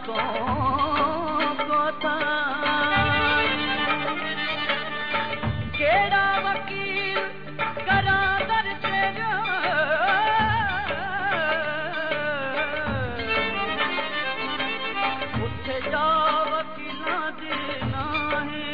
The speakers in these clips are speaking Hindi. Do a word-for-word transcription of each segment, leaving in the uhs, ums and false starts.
आंखों को था। केड़ा वकील करा दर तेरा, उठे जा वकीला दी नाही।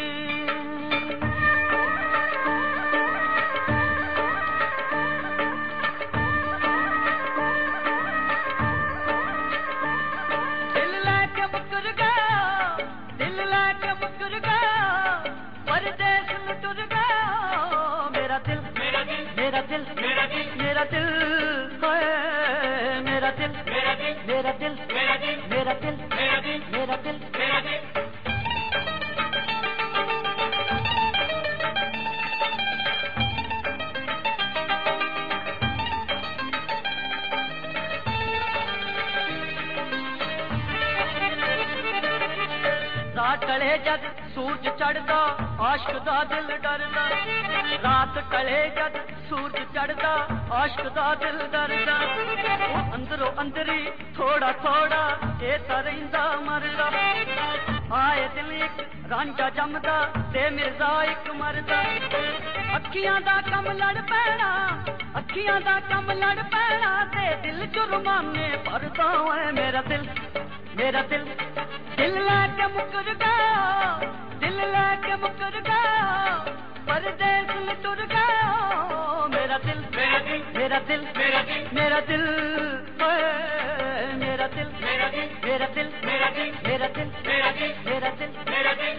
दिल लेके मुकर गया, दिल लेके मुकर गया, परदेस में टुर गया। मेरा दिल मेरा दिल मेरा दिल मेरा दिल मेरा दिल है, मेरा दिल मेरा दिल मेरा दिल मेरा दिल मेरा दिल मेरा दिल मेरा दिल मेरा दिल। रात टले जद सूरज चढ़दा, आशिक दा दिल डरदा। रात टले जद सूरज चढ़दा, आशिक दा दिल डरदा। अंदरों अंदरी थोड़ा थोड़ा ए तां रहिंदा मरदा। आए दिल एक रांझा जमदा ते मिर्जा एक मरदा। अखियां दा कम लड़ पैना, अखियां दा कम लड़ पैना, ते दिल जुर्माने भरदा है। मेरा दिल मेरा दिल दिल लेके मुकर गया, दिल लेके मुकर गया, परदेस में टुर गया। मेरा दिल मेरा दिल मेरा दिल मेरा दिल मेरा दिल है, मेरा दिल मेरा दिल मेरा दिल मेरा दिल मेरा दिल मेरा दिल मेरा दिल मेरा दिल।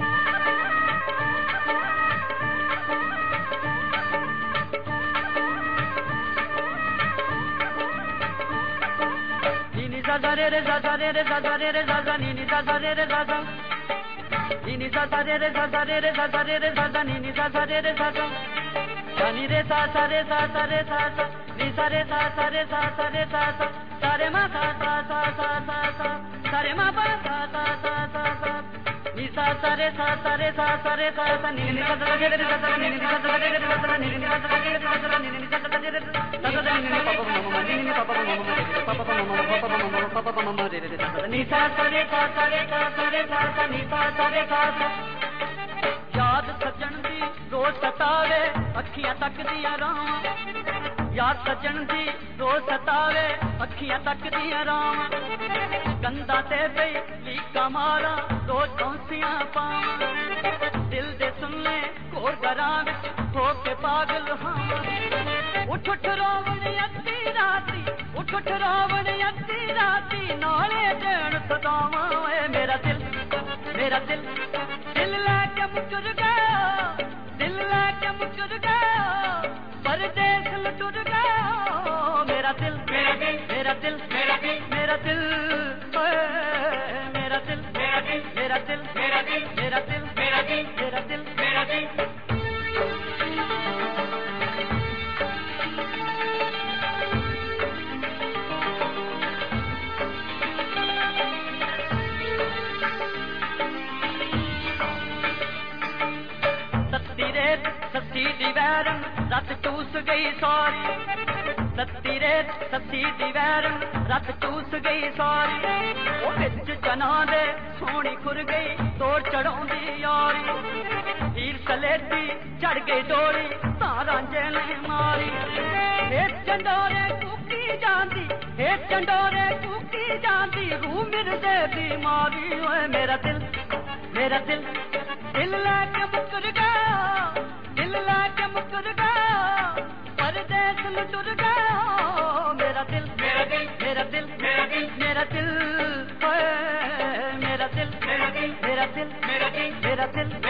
Zaza re re zaza re re zaza re re zaza ni ni zaza re re zaza ni ni zaza re re zaza re re zaza re re zaza ni ni zaza re re zaza sa ni re sa sa re sa sa re sa sa ni sa re sa sa re sa sa re sa sa sa re ma sa sa sa sa sa sa sa re ma pa sa sa sa sa sa ni sa sa re sa sa re sa sa re sa sa ni ni zaza re re zaza ni ni zaza re re zaza ni ni zaza re re zaza ni ni zaza re re zaza ni ni papa mama ni ni papa mama papa mama papa mama papa mama re re zaza ni sa sa re sa sa re sa sa re sa sa ni sa sa re sa sa। याद सजन दी रोज सतावे अखियां तक दिया रावां, याद सजन दी रोज सतावे अखियां तक दिया रावां। गंदा ते पई लीका मारा रोज कौंसियां पावां, दिल दे सुनने कोर घरां विच हो के पागल हां। उठ उठ रोवण अद्धी राती, उठ उठ रोवण अद्धी राती, नाले देण सदावां। मेरा दिल मेरा दिल दिल लेके मुकर गया, दिल लेके मुकर गया, परदेस में टुर गया। मेरा दिल मेरा दिल मेरा दिल मेरा दिल मेरा दिल है, मेरा दिल मेरा दिल मेरा दिल मेरा दिल मेरा दिल मेरा दिल मेरा दिल मेरा दिल। सत्ती दी वैरन रत चूस गई सारी, सत्ती रेत सत्ती दी वैरन रत चूस गई सारी। ओ बिच जना दे सोनी खुर गई तोड़ चढ़ाउंदी यारी। हीर सलेटी चढ़ गई डोरी तारा ने मारी। हे चंडोरे कुकी जांदी, हे चंडोरे कुकी जांदी, रूह मिर्दे दी मारी। ओए मेरा दिल मेरा दिल दिल लेके मुकर गया, दिल लेके मुकर गया, परदेस में टुर गया। मेरा दिल मेरा दिल मेरा दिल मेरा दिल मेरा दिल है, मेरा दिल मेरा दिल मेरा दिल मेरा दिल मेरा दिल